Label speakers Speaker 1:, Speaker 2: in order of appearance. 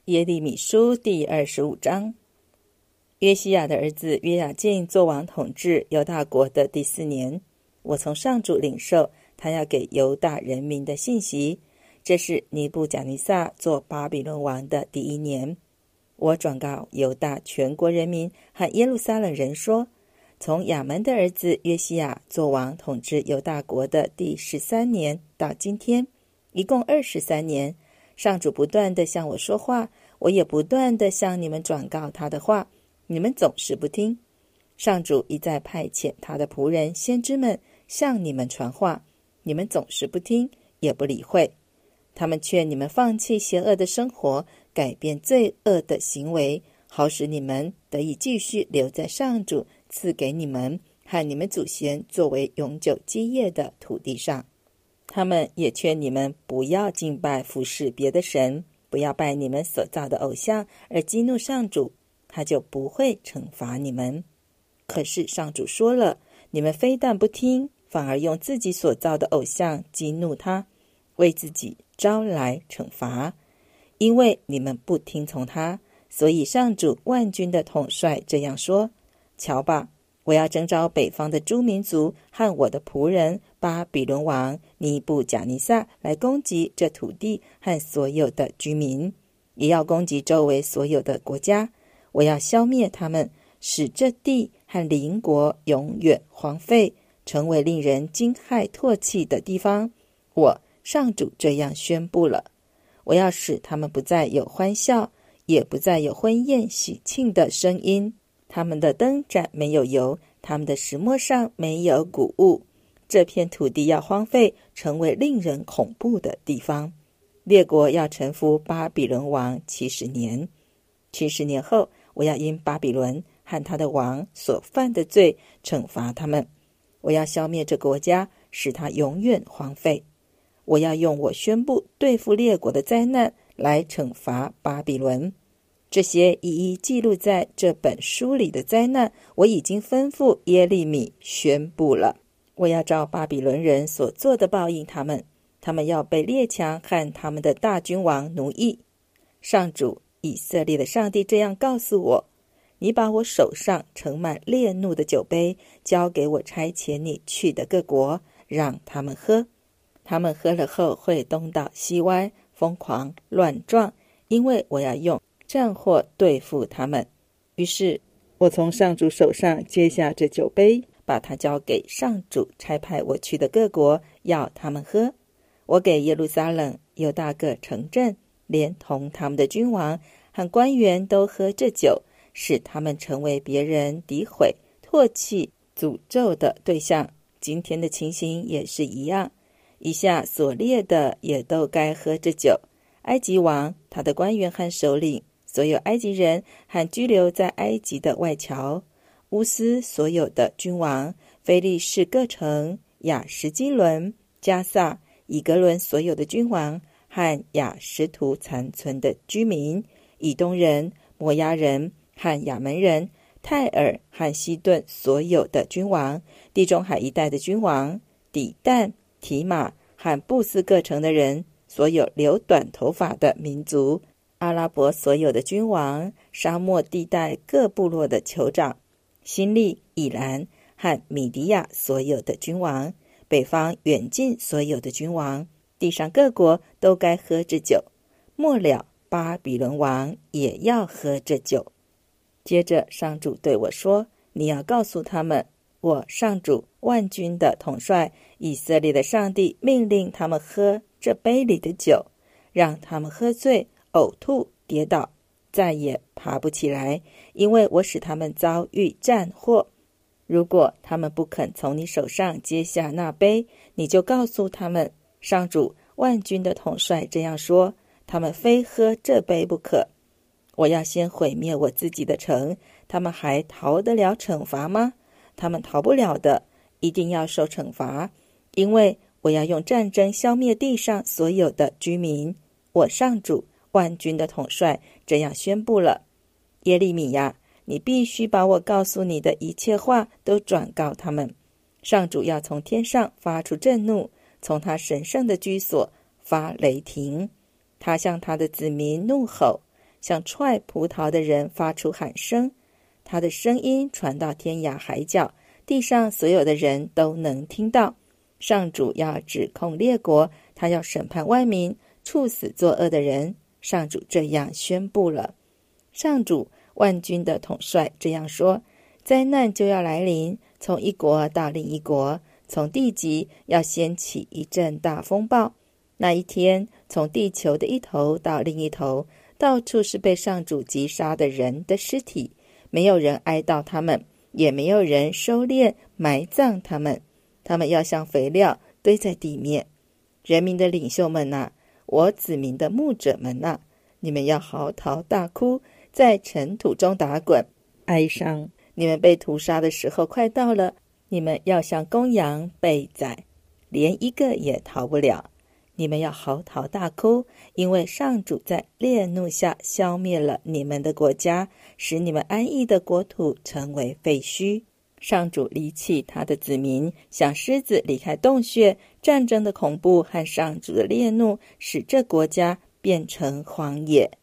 Speaker 1: 耶利米书第25章。约西亚的儿子约雅敬作王统治犹大国的第4年，我从上主领受他要给犹大人民的信息，这是尼布甲尼撒做巴比伦王的第1年。我转告犹大全国人民和耶路撒冷人说，从亚门的儿子约西亚作王统治犹大国的第13年到今天，一共23年，上主不断地向我说话，我也不断地向你们转告他的话，你们总是不听。上主一再派遣他的仆人先知们向你们传话，你们总是不听，也不理会。他们劝你们放弃邪恶的生活，改变罪恶的行为，好使你们得以继续留在上主赐给你们和你们祖先作为永久基业的土地上。他们也劝你们不要敬拜服侍别的神，不要拜你们所造的偶像，而激怒上主，他就不会惩罚你们。可是上主说了，你们非但不听，反而用自己所造的偶像激怒他，为自己招来惩罚。因为你们不听从他，所以上主万军的统帅这样说，瞧吧，我要征召北方的诸民族和我的仆人巴比伦王尼布甲尼撒来攻击这土地和所有的居民，也要攻击周围所有的国家。我要消灭他们，使这地和邻国永远荒废，成为令人惊骇唾弃的地方。我上主这样宣布了。我要使他们不再有欢笑，也不再有婚宴喜庆的声音。他们的灯盏没有油，他们的石磨上没有谷物。这片土地要荒废，成为令人恐怖的地方。列国要臣服巴比伦王70年。70年后，我要因巴比伦和他的王所犯的罪惩罚他们。我要消灭这国家，使它永远荒废。我要用我宣布对付列国的灾难来惩罚巴比伦。这些一一记录在这本书里的灾难，我已经吩咐耶利米宣布了。我要照巴比伦人所做的报应他们，他们要被列强和他们的大君王奴役。上主以色列的上帝这样告诉我，你把我手上盛满烈怒的酒杯交给我差遣你去的各国，让他们喝。他们喝了后会东倒西歪，疯狂乱撞，因为我要用战祸对付他们。于是我从上主手上接下这酒杯，把它交给上主差派我去的各国，要他们喝。我给耶路撒冷犹大各城镇，连同他们的君王和官员都喝这酒，使他们成为别人诋毁、唾弃、诅咒的对象。今天的情形也是一样，以下所列的也都该喝这酒。埃及王、他的官员和首领，所有埃及人和居留在埃及的外侨，乌斯所有的君王，非利士各城，亚什基伦、加萨、以格伦所有的君王，和亚实图残存的居民，以东人、摩押人和亚门人，泰尔和西顿所有的君王，地中海一带的君王，底但、提马和布斯各城的人，所有留短头发的民族，阿拉伯所有的君王，沙漠地带各部落的酋长，新利、以兰和米迪亚所有的君王，北方远近所有的君王，地上各国都该喝这酒。末了，巴比伦王也要喝这酒。接着上主对我说，你要告诉他们，我上主万军的统帅以色列的上帝命令他们喝这杯里的酒，让他们喝醉、呕吐、跌倒，再也爬不起来，因为我使他们遭遇战祸。如果他们不肯从你手上接下那杯，你就告诉他们，上主万军的统帅这样说，他们非喝这杯不可。我要先毁灭我自己的城，他们还逃得了惩罚吗？他们逃不了的，一定要受惩罚，因为我要用战争消灭地上所有的居民。我上主万军的统帅这样宣布了。耶利米呀，你必须把我告诉你的一切话都转告他们。上主要从天上发出震怒，从他神圣的居所发雷霆。他向他的子民怒吼， 像踹葡萄的人发出喊声，他的声音传到天涯海角，地上所有的人都能听到。上主要指控列国，他要审判万民，处死作恶的人。上主这样宣布了。上主万军的统帅这样说，灾难就要来临，从一国到另一国，从地极要掀起一阵大风暴。那一天，从地球的一头到另一头，到处是被上主击杀的人的尸体，没有人哀悼他们，也没有人收敛埋葬他们，他们要像肥料堆在地面。人民的领袖们啊，我子民的牧者们啊，你们要嚎啕大哭，在尘土中打滚哀伤。你们被屠杀的时候快到了，你们要像公羊被宰，连一个也逃不了。你们要嚎啕大哭，因为上主在烈怒下消灭了你们的国家，使你们安逸的国土成为废墟。上主离弃他的子民，像狮子离开洞穴。战争的恐怖和上主的烈怒使这国家变成荒野。